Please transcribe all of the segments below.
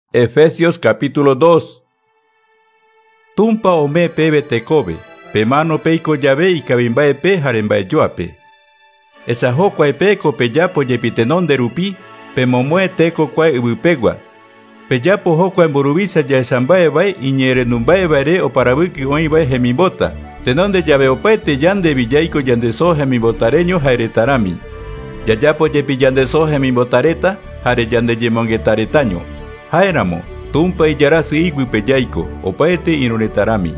Efesios capítulo 2. Tumpa ome pebe tekobe, pe mano peiko llave y cabimbae pe jarembae yoape. Esa hokwae peko pe yapo yepitenon de rupi, pe momue teko kwae ubupegua. Pe yapo hokwae mburubisa ya esambae bae y nyere numbae baere o parabuki oi bae hemibota. Tenonde llave opaete yande villaiko yandeso hemibotareño jairetarami. Yayapo yepi yandeso hemibotareta, jare yande yemongetaretaño. Jaeramo, tumpa y yarasi igui peyaiko, opaete inunetarami.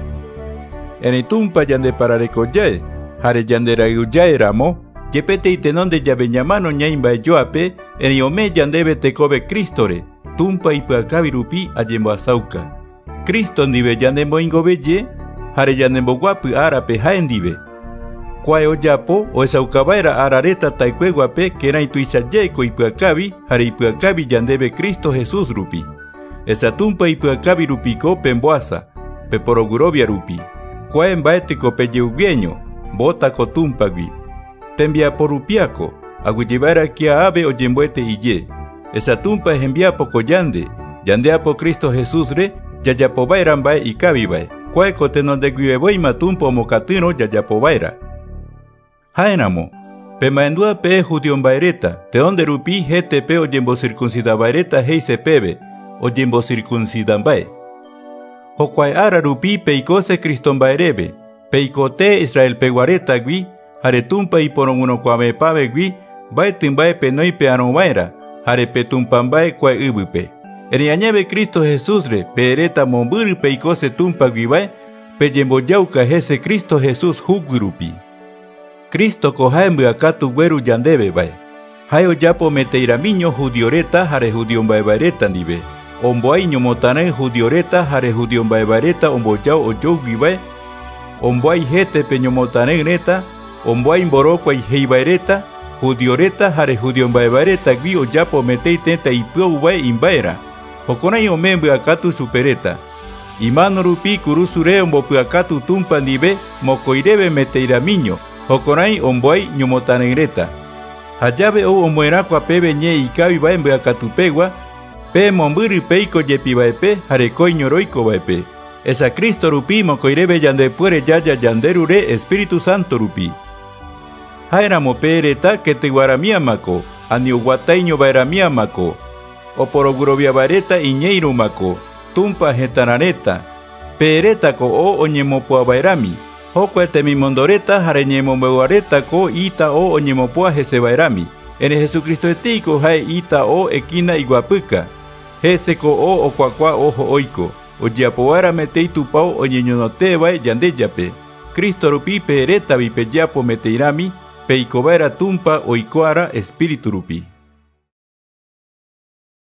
Eni tumpa yande pararekoyae, jare yanderaguyae ramo, yepete itenonde yabeñamano ñaimbae yoape, eni ome yandebe tekobe Cristore, tumpa y puakabirupi ayemboasauka. Cristo ndibe yandembo ingobeye, jare yandembo guapu arape jaendibe. Kwae oyapo, o esaukabaera arareta taikueguape, kera ituisayeko ipuakabi, jare ipuakabi yandebe Cristo Jesús rupi. Esa tumpa ipuakabi rupiko pemboasa, peporogurobia rupi. Kwae mbaetiko peyeugueño, bota kotumpagui. Tembia porupiako, aguyebaera kia ave oyembuete iye. Esa tumpa enviapo koyande, yandeapo Cristo Jesús re, yayapobaera mbae ikabibae. Kwae kotenondeguieboima tumpo mokatino yayapobaera. Jaenamo, pemaendua pe judion baereta, teonde rupi jete pe oyembo circuncida baereta heise pebe, oyembo circuncidan bae. Hokwae ara rupi peikose Criston baerebe, peikote Israel peguareta gui, jaretumpa y poron uno kwame pave gui, bae timbae penoi pe anomaera, jare petumpan bae kwae ubupe. Eriañebe Cristo Jesús re, peereta momburi peikose tumpa gui bae, peyembo yauka jese Cristo Jesús hugurupi. Cristo kojaembe akatu weru yandebe bae. Hayo yapo meteiramiño judioreta jare judion baebareta nibe. Omboaiño motane judioreta jare judion baebareta omboyao oyogi bae. Omboai jete peño motane neta. Omboai mborokwai heibaereta. Judioreta jare judion baebareta gui oyapo meteitenta ipuau bae imbaera. Hokonai omembe akatu supereta. Imano rupi kurusure ombopu akatu tumpa nibe mokoirebe meteiramiño. Hokonai omboai ñomotanegreta. Hayabe o omoerakua pebe ñe ikabi bae mbeakatupegua, pe momburi peiko yepi baepe, jarekoi ñoroiko baepe. Esa Cristo rupi mokoirebe yandepuere yaya yanderure Espíritu Santo rupi. Jaeramo peereta que te guaramiamako, aniuguataiño baeramiamako, oporogurobia baereta iñeiru mako, tumpa jetanareta, peereta ko o oñemopoa baerami. Hokwe temimondoreta jareñemombeguareta ko ita o oñemopoa jesebaerami. En Jesucristo etiko jae ita o ekina iguapuka. Jese ko o okuakua ojo oiko. Oyapoara metei tupao oñeñonotebae yandeyape. Cristo rupi peereta vipeyapo meteirami, peikobaera tumpa oikoara espíritu rupi.